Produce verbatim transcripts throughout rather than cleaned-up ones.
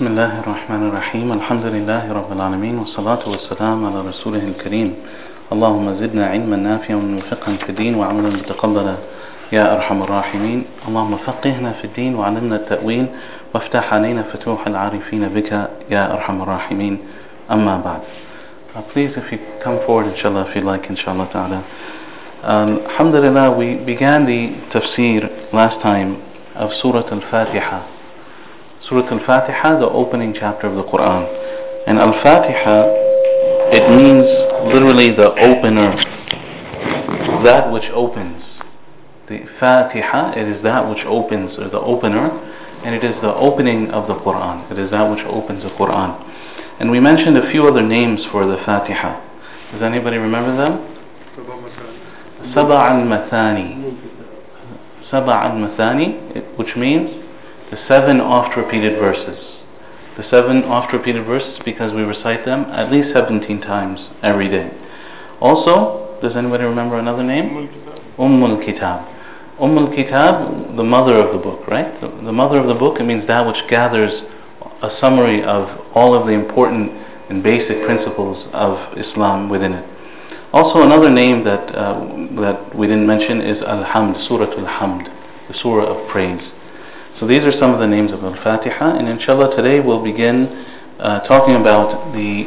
بسم الله الرحمن الرحيم الحمد لله رب العالمين والصلاة والسلام على رسوله الكريم اللهم زدنا علما نافعا وفقها في الدين وعملا متقبلا يا أرحم الراحمين اللهم فقهنا في الدين وعلمنا التأويل وافتح علينا فتوح العارفين بك يا أرحم الراحمين أما بعد. Uh, please, if you come forward, inshallah, if you like, inshallah ta'ala. Um, alhamdulillah, we began the tafsir last time of Surah Al-Fatiha. Surah Al-Fatiha, the opening chapter of the Quran. And Al-Fatiha, it means literally the opener, that which opens. The Fatiha, it is that which opens, or the opener, and it is the opening of the Quran. It is that which opens the Quran. And we mentioned a few other names for the Fatiha. Does anybody remember them? Saba al-Mathani. Saba al-Mathani, which means the seven oft-repeated verses. The seven oft-repeated verses because we recite them at least seventeen times every day. Also, does anybody remember another name? Umm al-Kitab. Umm al-Kitab, the mother of the book, right? The, the mother of the book, it means that which gathers a summary of all of the important and basic principles of Islam within it. Also, another name that uh, that we didn't mention is Al-Hamd, Surah Al-Hamd, the Surah of Praise. So these are some of the names of Al-Fatiha, and inshallah today we'll begin uh, talking about the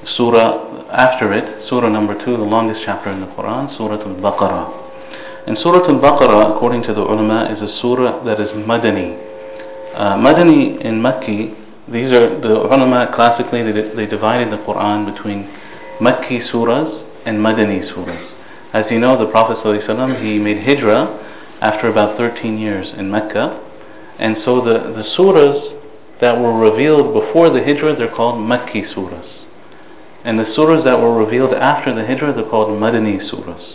surah after it, surah number two, the longest chapter in the Quran, Surah Al-Baqarah. And Surah Al-Baqarah, according to the ulama, is a surah that is Madani. Uh, Madani in Makki, these are the ulama classically, they, they divided the Quran between Makki surahs and Madani surahs. As you know, the Prophet ﷺ, he made hijrah after about thirteen years in Mecca. And so the, the surahs that were revealed before the hijrah, they're called Makki surahs. And the surahs that were revealed after the hijrah, they're called Madani surahs.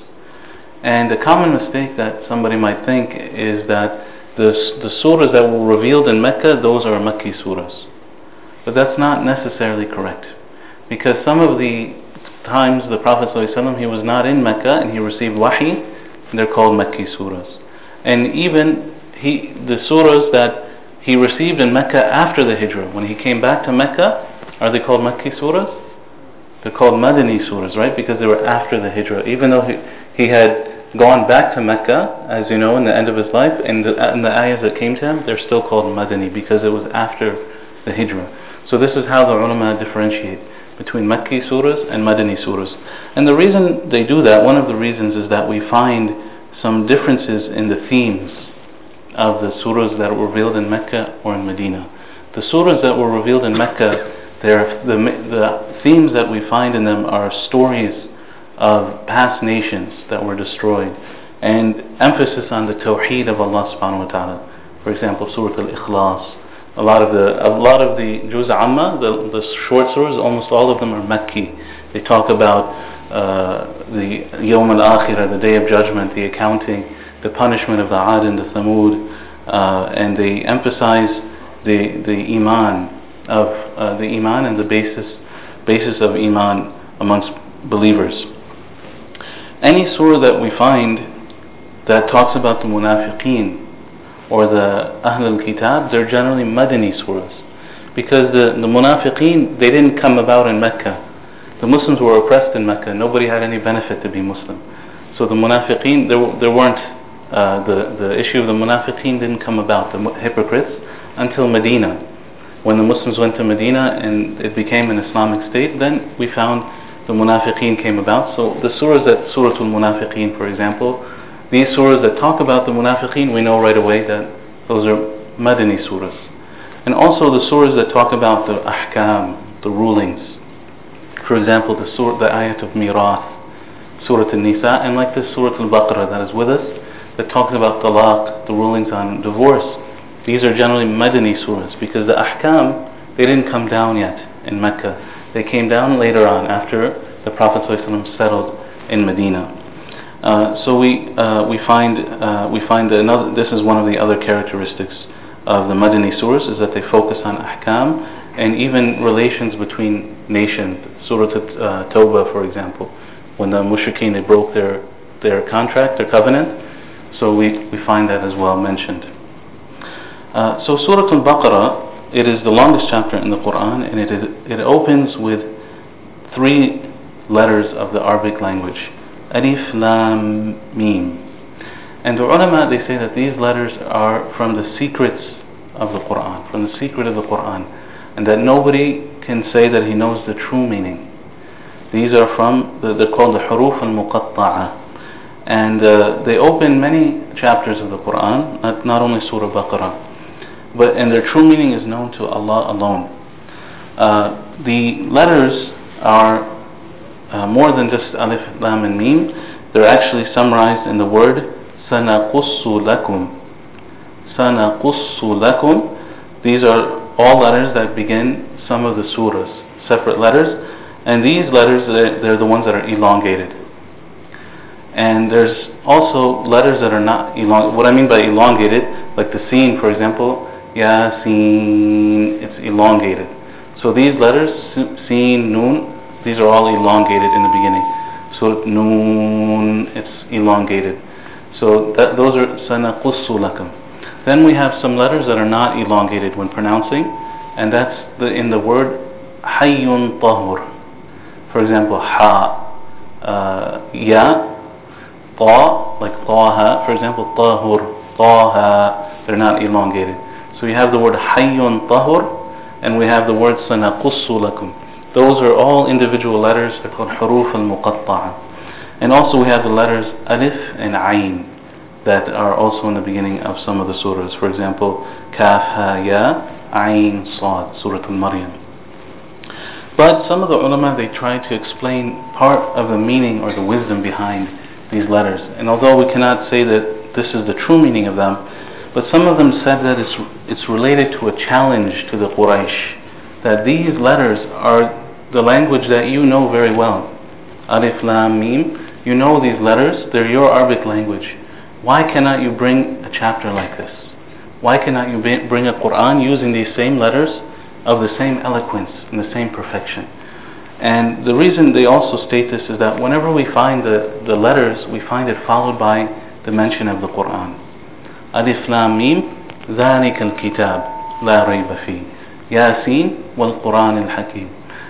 And a common mistake that somebody might think is that the, the surahs that were revealed in Mecca, those are Makki surahs. But that's not necessarily correct. Because some of the times the Prophet ﷺ, he was not in Mecca and he received wahi, and they're called Makki surahs. And even He, the surahs that he received in Mecca after the hijrah, when he came back to Mecca, are they called Makki surahs? They're called Madani surahs, right? Because they were after the hijrah. Even though he, he had gone back to Mecca, as you know, in the end of his life, and the, and the ayahs that came to him, they're still called Madani because it was after the hijrah. So this is how the ulama differentiate between Makki surahs and Madani surahs. And the reason they do that, one of the reasons is that we find some differences in the themes of the surahs that were revealed in Mecca or in Medina. The surahs that were revealed in Mecca, the, the themes that we find in them are stories of past nations that were destroyed and emphasis on the tawheed of Allah subhanahu wa ta'ala. For example, Surah Al-Ikhlas. A lot of the a lot of the Juz Amma, the, the short surahs, almost all of them are Makki. They talk about uh, the Yawm al-Akhirah, the Day of Judgment, the accounting, the punishment of the Ad and the Thamud, uh, and they emphasize the the iman of uh, the iman and the basis basis of iman amongst believers. Any surah that we find that talks about the munafiqeen or the Ahl al-Kitab, they're generally Madani surahs, because the the munafiqeen, they didn't come about in Mecca. The Muslims were oppressed in Mecca. Nobody had any benefit to be Muslim. So the munafiqeen, there there weren't. Uh, the, the issue of the munafiqeen didn't come about, the hypocrites, until Medina. When the Muslims went to Medina and it became an Islamic state, then we found the munafiqeen came about. So the surahs that, Surah Al-Munafiqeen, for example, these surahs that talk about the munafiqeen, we know right away that those are Madani surahs. And also the surahs that talk about the ahkam, the rulings. For example, the surah, the ayat of Mirath, Surah Al-Nisa, and like this Surah Al-Baqarah that is with us, that talks about talaq, the rulings on divorce. These are generally Madani surahs because the ahkam, they didn't come down yet in Mecca. They came down later on after the Prophet ﷺ settled in Medina. Uh, so we uh, we find uh, we find another. This is one of the other characteristics of the Madani surahs, is that they focus on ahkam and even relations between nations. Surah uh, Tawbah, for example, when the mushrikeen, they broke their their contract, their covenant. So we, we find that as well mentioned. Uh, so Surah Al-Baqarah, it is the longest chapter in the Quran, and it, is, it opens with three letters of the Arabic language. Alif, Lam, Mim. And the ulama, they say that these letters are from the secrets of the Quran, from the secret of the Quran, and that nobody can say that he knows the true meaning. These are from, the, they're called the Huruf al-Muqatta'a. And uh, they open many chapters of the Quran, not, not only Surah Baqarah, but and their true meaning is known to Allah alone. Uh, the letters are uh, more than just Alif, Lam, and Mim. They're actually summarized in the word Sanaqussu lakum. Sanaqussu lakum. These are all letters that begin some of the surahs, separate letters, and these letters, they're, they're the ones that are elongated. And there's also letters that are not elongated. What I mean by elongated, like the Seen, for example, Yasin, it's elongated. So these letters, Seen, Noon, these are all elongated in the beginning. So Noon, it's elongated. So that, those are Sanaqussu lakum. Then we have some letters that are not elongated when pronouncing, and that's the, in the word Hayyun Tahur. For example, Ha, uh, Ya, Ta, like Taha, for example, Tahur, Taha, they're not elongated. So we have the word Hayyun Tahur, and we have the word Sanaqussu lakum. Those are all individual letters, they're called Huruf al-Muqatta'a. And also we have the letters Alif and Ayn that are also in the beginning of some of the surahs. For example, Kaf, Ha, Ya, Ayn, Sad, Surah Al-Maryam. But some of the ulama, they try to explain part of the meaning or the wisdom behind these letters. And although we cannot say that this is the true meaning of them, but some of them said that it's, it's related to a challenge to the Quraysh, that these letters are the language that you know very well. Alif, Lam, Mim, you know these letters, they're your Arabic language. Why cannot you bring a chapter like this? Why cannot you bring a Quran using these same letters of the same eloquence and the same perfection? And the reason they also state this is that whenever we find the, the letters, we find it followed by the mention of the Quran. Alif, Lam, Mim, ذَلِكَ الْكِتَابِ لَا رَيْبَ فِيهِ يَاسِينَ وَالْقُرْآنِ الْحَكِيمِ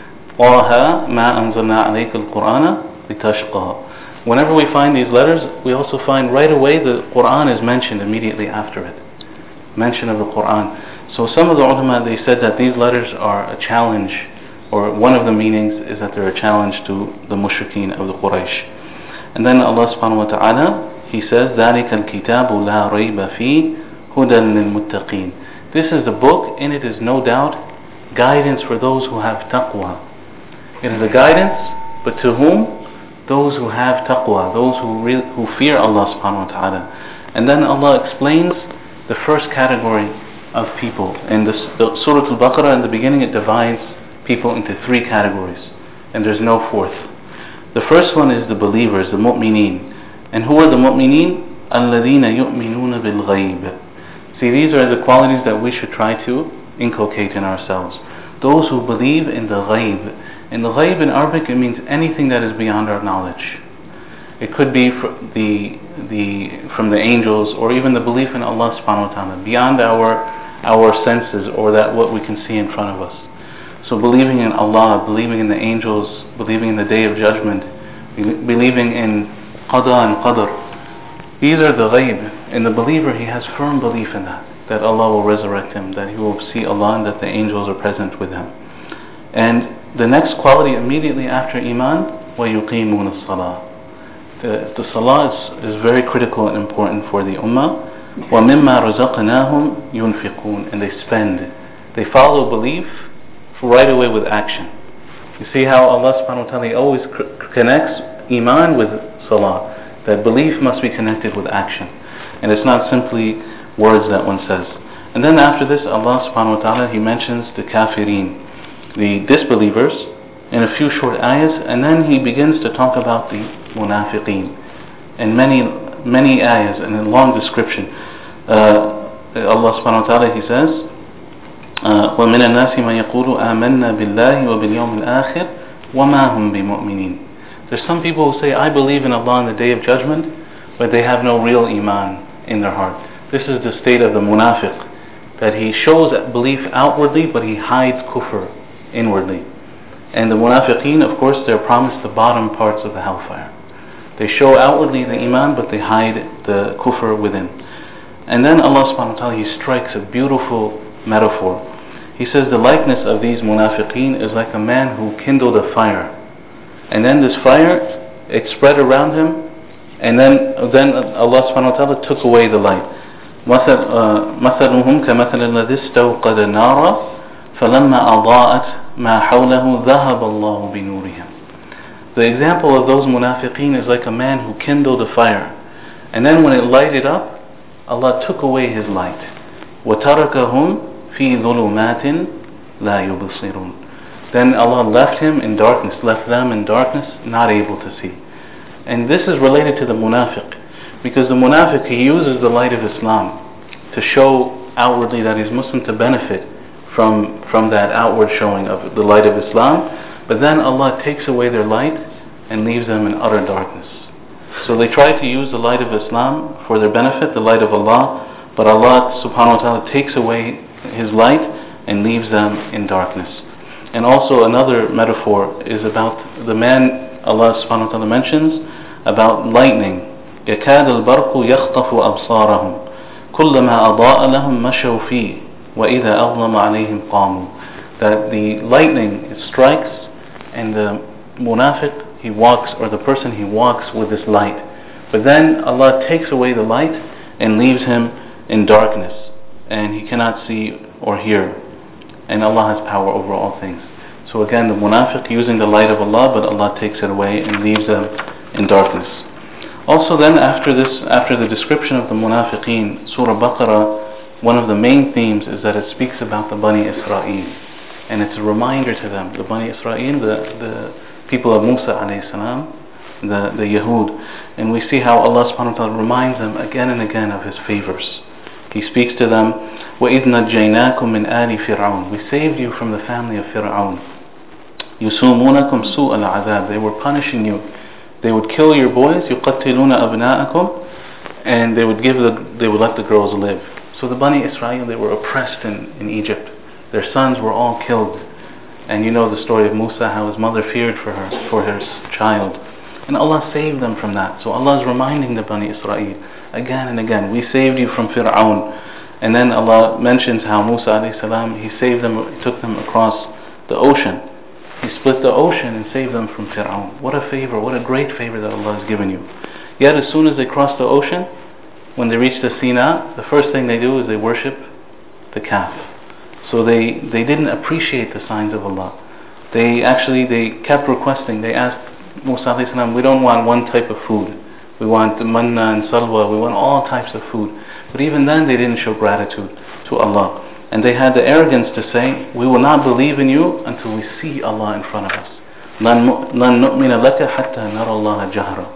طَهَ مَا أَنزَلْنَا عَلَيْكَ الْقُرْآنَ لِتَشْقَى. Whenever we find these letters, we also find right away the Quran is mentioned immediately after it. Mention of the Quran. So some of the ulama, they said that these letters are a challenge, or one of the meanings is that they're a challenge to the mushrikeen of the Quraysh. And then Allah subhanahu wa ta'ala, He says, ذَلِكَ الْكِتَابُ لَا رَيْبَ فِيهِ هُدًى لِلْمُتَّقِينَ. This is the book, and it is no doubt guidance for those who have taqwa. It is a guidance, but to whom? Those who have taqwa, those who re- who fear Allah subhanahu wa ta'ala. And then Allah explains the first category of people. In the, the Surah Al-Baqarah, in the beginning, it divides people into three categories, and there's no fourth. The first one is the believers, the mu'mineen. And who are the mu'mineen? الَّذِينَ يُؤْمِنُونَ بِالْغَيْبِ. See, these are the qualities that we should try to inculcate in ourselves. Those who believe in the ghaib. In the ghaib in Arabic, it means anything that is beyond our knowledge. It could be from the, the, from the angels, or even the belief in Allah subhanahu wa ta'ala, beyond our, our senses, or that what we can see in front of us. So believing in Allah, believing in the angels, believing in the Day of Judgment, believing in Qada and Qadr. These are the ghaib. And the believer, he has firm belief in that, that Allah will resurrect him, that he will see Allah, and that the angels are present with him. And the next quality immediately after Iman, وَيُقِيمُونَ الصَّلَاةِ. The, the salah is, is very critical and important for the ummah. وَمِمَّا رَزَقْنَاهُمْ يُنْفِقُونَ. And they spend. They follow belief right away with action. You see how Allah subhanahu wa ta'ala always c- connects Iman with salah. That belief must be connected with action. And it's not simply words that one says. And then after this, Allah subhanahu wa ta'ala, He mentions the kafirin, the disbelievers, in a few short ayahs, and then He begins to talk about the munafiqeen in many, many ayahs and in long description. Uh, Allah subhanahu wa ta'ala, He says, uh, وَمِنَ النَّاسِ مَنْ يَقُولُ آمَنَّا بِاللَّهِ وَبِالْيَوْمِ الْآخِرِ وَمَا هُمْ بِمُؤْمِنِينَ. There's some people who say, I believe in Allah on the Day of Judgment, but they have no real iman in their heart. This is the state of the munafiq. that he shows belief outwardly, but he hides kufr inwardly. And the munafiqeen, of course, they're promised the bottom parts of the hellfire. They show outwardly the iman, but they hide the kufr within. And then Allah subhanahu wa ta'ala, He strikes a beautiful metaphor. He says the likeness of these munafiqeen is like a man who kindled a fire. And then this fire, it spread around him, and then then Allah subhanahu wa ta'ala took away the light. مثلهم كمثل الذي استوقد نارا فلما أضاءت ما حوله ذهب الله بنورهم. The example of those munafiqeen is like a man who kindled a fire, and then when it lighted up, Allah took away his light. وَتَرَكَهُمْ فِي ظُلُمَاتٍ لَا يُبْصِرُونَ. Then Allah left him in darkness, left them in darkness, not able to see. And this is related to the munafiq, because the munafiq, he uses the light of Islam to show outwardly that he's Muslim, to benefit from, from that outward showing of the light of Islam. But then Allah takes away their light and leaves them in utter darkness. So they try to use the light of Islam for their benefit, the light of Allah, but Allah subhanahu wa ta'ala takes away His light and leaves them in darkness. And also another metaphor is about the man Allah subhanahu wa ta'ala mentions about lightning. يَكَادَ الْبَرْقُ يَخْطَفُ أَبْصَارَهُمْ كُلَّمَا أَضَاءَ لَهُمْ مَشَوْا فِيهِ وَإِذَا أَظْلَمَ عَلَيْهِمْ قَامُوا. That the lightning, it strikes, and the munafiq, he walks, or the person, he walks with this light. But then Allah takes away the light and leaves him in darkness, and he cannot see or hear. And Allah has power over all things. So again, the munafiq using the light of Allah, but Allah takes it away and leaves them in darkness. Also then, after this, after the description of the munafiqeen, Surah Baqarah, one of the main themes is that it speaks about the Bani Israel. And it's a reminder to them, the Bani Israel, the, the people of Musa alayhi salam, the, the Yahud. And we see how Allah subhanahu wa ta'ala reminds them again and again of His favors. He speaks to them, وَإِذْ نَجَّيْنَاكُمْ مِنْ آلِ فِرْعَوْنَ. We saved you from the family of Fir'aun. يُسُومُونَكُمْ سُوءَ الْعَذَابِ. They were punishing you. They would kill your boys, يُقَتِّلُونَ أَبْنَاءَكُمْ, and they would give the, they would let the girls live. So the Bani Israel, they were oppressed in, in Egypt. Their sons were all killed. And you know the story of Musa, how his mother feared for her, for her child. And Allah saved them from that. So Allah is reminding the Bani Israel again and again, we saved you from Fir'aun. And then Allah mentions how Musa alayhi salam, he saved them, he took them across the ocean. He split the ocean and saved them from Fir'aun. What a favor, what a great favor that Allah has given you. Yet as soon as they cross the ocean, when they reach the Sina, the first thing they do is they worship the calf. So they, they didn't appreciate the signs of Allah. They actually, they kept requesting, they asked Musa alayhi salam, we don't want one type of food. We want manna and salwa, we want all types of food. But even then they didn't show gratitude to Allah. And they had the arrogance to say, we will not believe in you until we see Allah in front of us. لَن نُؤْمِنَ لَكَ حَتَّى نَرَى اللَّهَ جَهْرًا.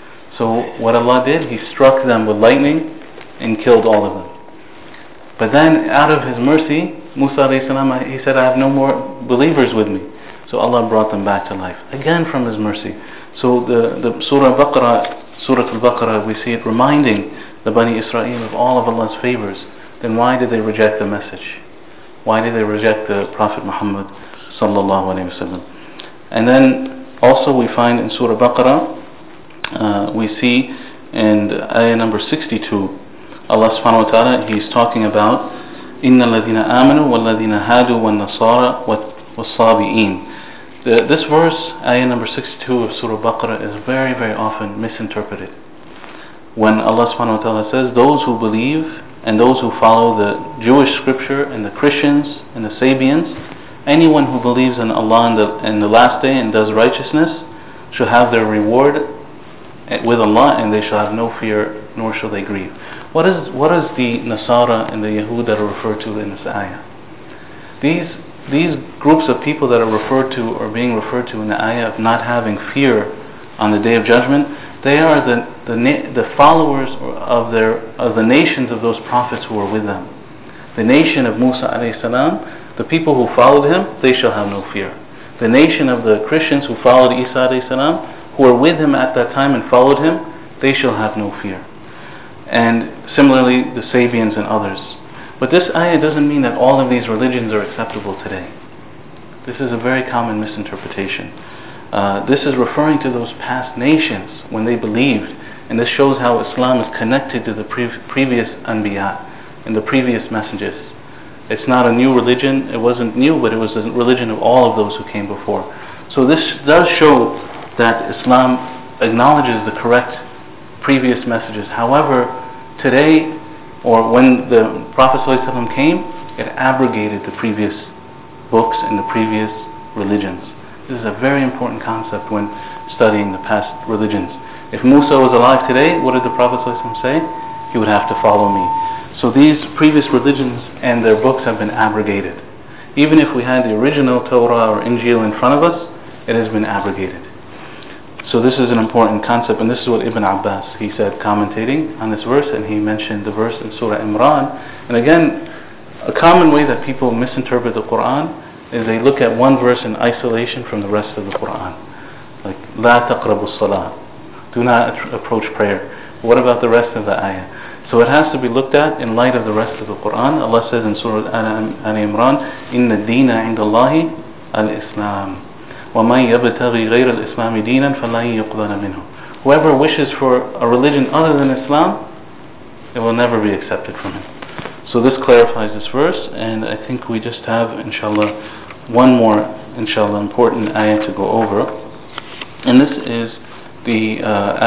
So what Allah did, He struck them with lightning and killed all of them. But then out of His mercy, Musa alayhi salam, he said, I have no more believers with me. So Allah brought them back to life, again from His mercy. So the, the Surah Baqarah, Surah Al-Baqarah, we see it reminding the Bani Israel of all of Allah's favors. Then why did they reject the message? Why did they reject the Prophet Muhammad sallallahu alayhi wa sallam? And then also we find in Surah Baqarah, uh, we see in ayah number sixty-two, Allah subhanahu wa ta'ala, He's talking about إِنَّ الَّذِينَ آمَنُوا وَالَّذِينَ هَادُوا وَالنَّصَارَى وَالصَّابِئِينَ. This verse, ayah number sixty-two of Surah Baqarah, is very, very often misinterpreted. When Allah subhanahu wa ta'ala says, those who believe and those who follow the Jewish scripture and the Christians and the Sabians, anyone who believes in Allah and the, in the last day and does righteousness shall have their reward with Allah, and they shall have no fear nor shall they grieve. What is what is the Nasara and the Yahud that are referred to in this ayah? These these groups of people that are referred to or being referred to in the ayah of not having fear on the day of judgment, they are the the, the followers of their of the nations of those prophets who were with them. The nation of Musa alayhi salam, the people who followed him, they shall have no fear. The nation of the Christians who followed Isa alayhi salam, who were with him at that time and followed him, they shall have no fear. And similarly, the Sabians and others. But this ayah doesn't mean that all of these religions are acceptable today. This is a very common misinterpretation. Uh, this is referring to those past nations when they believed, and this shows how Islam is connected to the pre- previous anbiya and the previous messages. It's not a new religion. It wasn't new, but it was a religion of all of those who came before. So this does show that Islam acknowledges the correct previous messages. However, today, or when the Prophet ﷺ came, it abrogated the previous books and the previous religions. This is a very important concept when studying the past religions. If Musa was alive today, what did the Prophet ﷺ say? He would have to follow me. So these previous religions and their books have been abrogated. Even if we had the original Torah or Injil in front of us, it has been abrogated. So this is an important concept, and this is what Ibn Abbas, he said, commentating on this verse, and he mentioned the verse in Surah Imran. And again, a common way that people misinterpret the Quran is they look at one verse in isolation from the rest of the Quran. Like, La taqrabu salah, do not approach prayer. What about the rest of the ayah? So it has to be looked at in light of the rest of the Quran. Allah says in Surah Al-Imran, Inna ad-deena inda Allahi al-Islam. وَمَنْ يَبْتَغِي غَيْرَ الْإِسْلَامِ دِينًا فَلَنْ يُقْبَلَ مِنْهُ. Whoever wishes for a religion other than Islam, it will never be accepted from him. So this clarifies this verse, and I think we just have, inshallah, one more, inshallah, important ayah to go over. And this is the uh,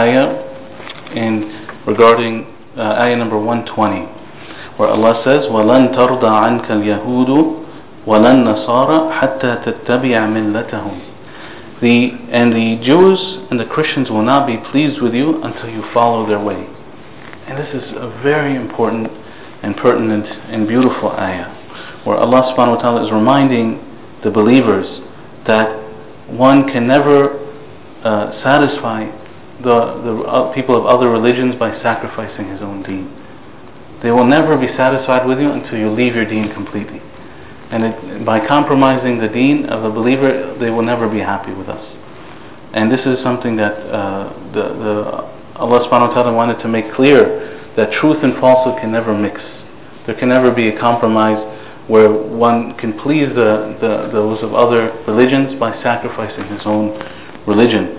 ayah in regarding uh, ayah number one twenty, where Allah says, وَلَنْ تَرْضَى عَنْكَ الْيَهُودُ وَلَنْ نَصَارَى حَتَّى تَتَّبِعَ مِلَّتَهُمْ. The, and the Jews and the Christians will not be pleased with you until you follow their way. And this is a very important and pertinent and beautiful ayah, where Allah subhanahu wa ta'ala is reminding the believers that one can never uh, satisfy the, the uh, people of other religions by sacrificing his own deen. They will never be satisfied with you until you leave your deen completely. And it, by compromising the deen of a believer, they will never be happy with us. And this is something that uh, the, the Allah subhanahu wa ta'ala wanted to make clear, that truth and falsehood can never mix. There can never be a compromise where one can please the, the those of other religions by sacrificing his own religion.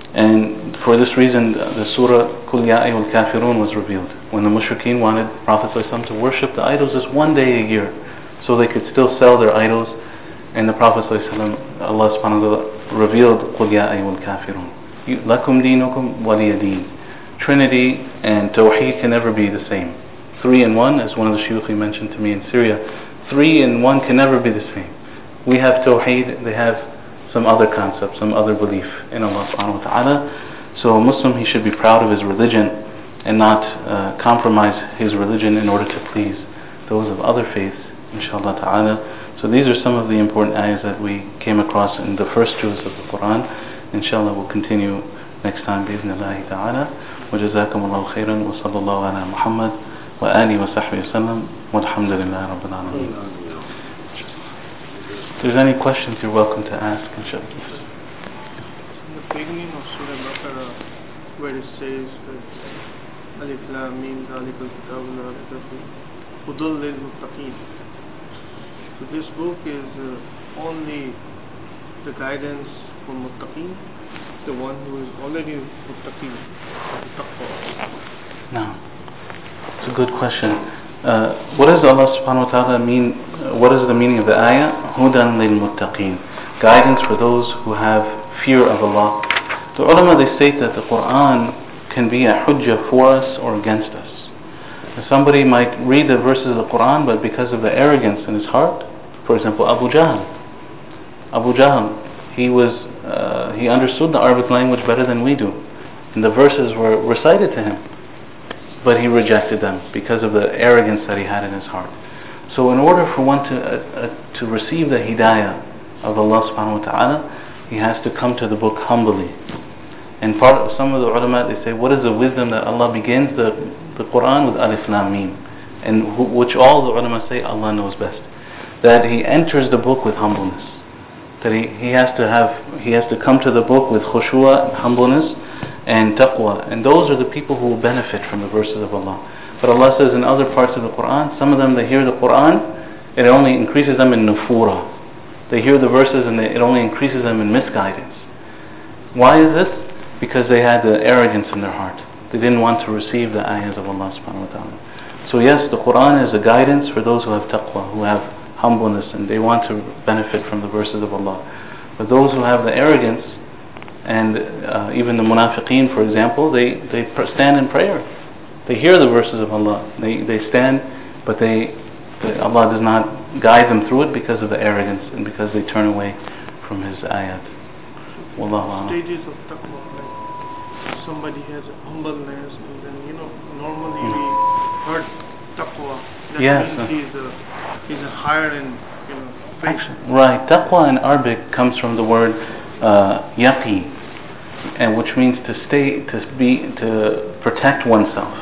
And for this reason, the surah Qul Ya Ayyuhal Kafirun was revealed, when the mushrikeen wanted Prophet ﷺ to worship the idols just one day a year, so they could still sell their idols. And the Prophet ﷺ, Allah subhanahu wa ta'ala revealed Qul Ya Ayyuhal Kafirun, Lakum Dinukum Waliya Deen. Trinity and Tawheed can never be the same. Three and one, as one of the shuyukh mentioned to me in Syria, three and one can never be the same. We have Tawheed, they have some other concept, some other belief in Allah subhanahu wa ta'ala. So a Muslim, he should be proud of his religion and not uh, compromise his religion in order to please those of other faiths, inshallah ta'ala. So these are some of the important ayahs that we came across in the first juz of the Quran. Inshallah we'll continue next time bi'idhnillahi ta'ala. وجزاكم الله خيرا وصلى الله على محمد وآله وصحبه وسلم والحمد لله رب العالمين. If there's any questions, you're welcome to ask, inshallah. In the beginning of Surah Baqarah, where it says that Alif Lam Mim Zalikal Kitabu La Rayba Fihi Hudal Lil Muttaqin. So this book is uh, only the guidance for Muttaqin, the one who is already Muttaqin, Taqwa. No. It's a good question. Uh, what does Allah subhanahu wa ta'ala mean? Uh, what is the meaning of the ayah? Hudan lil muttaqeen. Guidance for those who have fear of Allah. The ulama, they state that the Quran can be a hujjah for us or against us. Somebody might read the verses of the Quran, but because of the arrogance in his heart, for example, Abu Jahl. Abu Jahl, he was uh, he understood the Arabic language better than we do, and the verses were recited to him, but he rejected them because of the arrogance that he had in his heart. So in order for one to uh, uh, to receive the hidayah of Allah subhanahu wa ta'ala, he has to come to the book humbly. And part of some of the ulama, they say, what is the wisdom that Allah begins the, the Quran with Alif Lam Mim, and who, which all the ulama say Allah knows best. That he enters the book with humbleness. That he, he has to have he has to come to the book with khushua and humbleness, and taqwa, and those are the people who will benefit from the verses of Allah. But Allah says in other parts of the Quran, some of them, they hear the Quran, it only increases them in nufura. They hear the verses and they, it only increases them in misguidance. Why is this? Because they had the arrogance in their heart. They didn't want to receive the ayahs of Allah subhanahu wa ta'ala. So yes, the Quran is a guidance for those who have taqwa, who have humbleness, and they want to benefit from the verses of Allah. But those who have the arrogance, and uh, even the munafiqeen, for example, they, they stand in prayer. They hear the verses of Allah. They they stand, but they, they Allah does not guide them through it because of the arrogance and because they turn away from His ayat. Wallahu a'lam. Stages of taqwa, like somebody has humbleness, and then you know normally mm. we heard taqwa. That yes, means uh, he's a he's a higher in you know faith. Actually, right. Taqwa in Arabic comes from the word uh, yaqi, and which means to stay, to be, to protect oneself.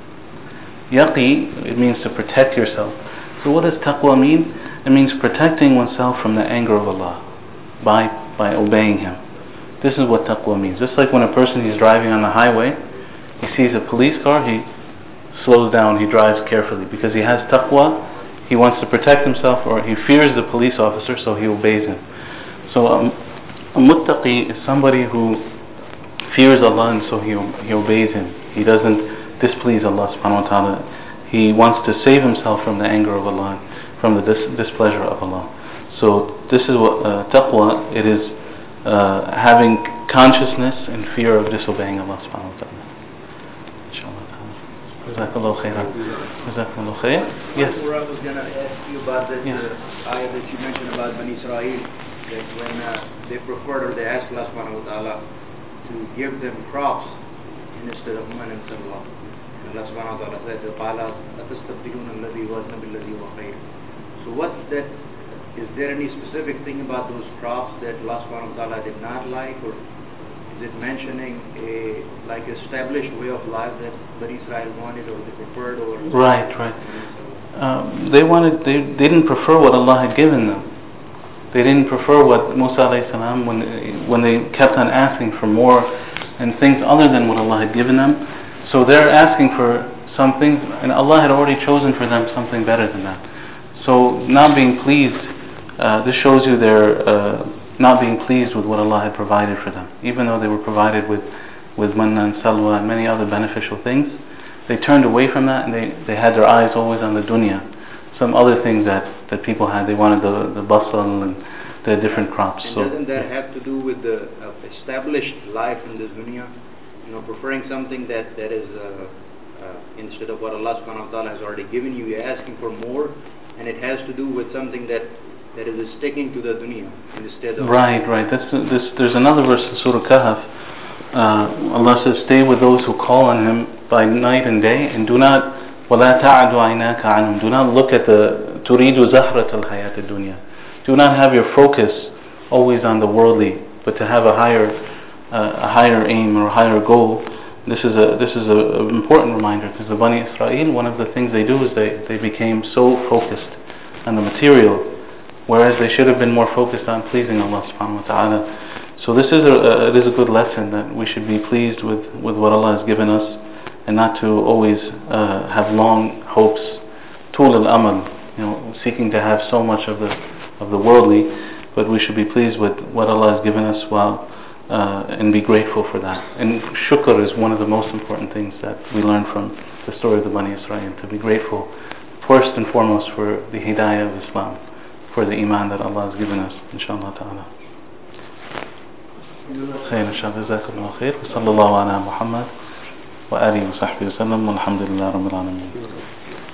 Yaqi, it means to protect yourself. So what does taqwa mean? It means protecting oneself from the anger of Allah by by obeying Him. This is what taqwa means. Just like when a person is driving on the highway, he sees a police car, he slows down, he drives carefully because he has taqwa. He wants to protect himself, or he fears the police officer, so he obeys him. So um, a muttaqi is somebody who fears Allah, and so he he obeys Him. He doesn't displease Allah subhanahu wa ta'ala. He wants to save himself from the anger of Allah, from the dis- displeasure of Allah. So this is what uh, taqwa, it is uh, having consciousness and fear of disobeying Allah subhanahu wa ta'ala. Inshallah ta'ala. Jazakallahu khairan. Jazakallahu khairan. Yes. I was going to ask you about that yes. uh, ayah that you mentioned about Bani Israel, that when uh, they preferred or they asked Allah subhanahu wa ta'ala to give them crops instead of man and salwa. And Allah subhanahu wa ta'ala said, قَالَ أَتَسْتَبْدِلُونَ الَّذِي وَزْنَ بِالَّذِي وَخَيْرٍ. So what's that? Is there any specific thing about those crops that Allah subhanahu wa ta'ala did not like, or is it mentioning a like established way of life that Bani Israel wanted or they preferred? Or right, right. Um, they wanted, they, they didn't prefer what Allah had given them. They didn't prefer what Musa alayhi salam, when when they kept on asking for more and things other than what Allah had given them. So they're asking for something, and Allah had already chosen for them something better than that. So not being pleased, uh, this shows you they're uh, not being pleased with what Allah had provided for them. Even though they were provided with, with manna and salwa and many other beneficial things, they turned away from that, and they, they had their eyes always on the dunya. Some other things that, that people had, they wanted the, the basal and the different crops. And so, doesn't that have to do with the uh, established life in this dunya? You know, preferring something that, that is uh, uh, instead of what Allah subhanahu wa ta'ala has already given you, you're asking for more, and it has to do with something that that is sticking to the dunya instead of... Right, right. That's this. There's another verse in Surah Kahf. Uh, Allah says, stay with those who call on Him by night and day, and do not وَلَا تَعْدُ عَيْنَاكَ عَنْهُمْ. Do not look at the تُرِيدُ زَهْرَةَ الْحَيَاةِ الدُّنْيَا. Do not have your focus always on the worldly, but to have a higher uh, a higher aim or a higher goal. This is a this is a, an important reminder, because the Bani Israel, one of the things they do is they, they became so focused on the material, whereas they should have been more focused on pleasing Allah subhanahu wa ta'ala. So this is a, a it is a good lesson that we should be pleased with, with what Allah has given us, and not to always uh, have long hopes, tul al-amal, you know, seeking to have so much of the of the worldly, but we should be pleased with what Allah has given us, while uh, and be grateful for that. And shukr is one of the most important things that we learn from the story of the Bani Israel, to be grateful first and foremost for the hidayah of Islam, for the iman that Allah has given us, inshallah ta'ala. خير إن شاء الله. جزاكم الله خير. وصلى الله على محمد وآله وصحبه وسلم والحمد لله رب العالمين.